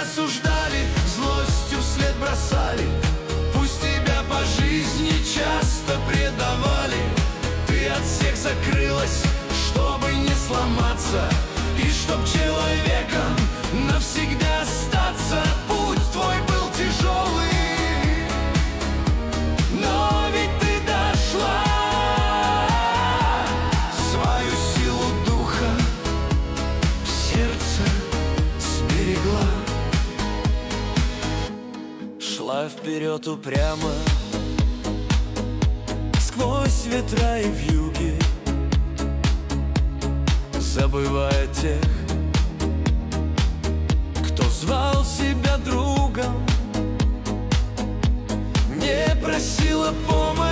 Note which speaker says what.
Speaker 1: осуждали, злостью вслед бросали. Пусть тебя по жизни часто предавали, ты от всех закрылась, чтобы не сломаться, и чтоб человеком навсегда остаться. Путь твой был тяжелый, но ведь ты дошла, свою силу духа в сердце сберегла. Шла вперед упрямо сквозь ветра и вьюги, забывая тех, кто звал себя другом. Не просила помощи,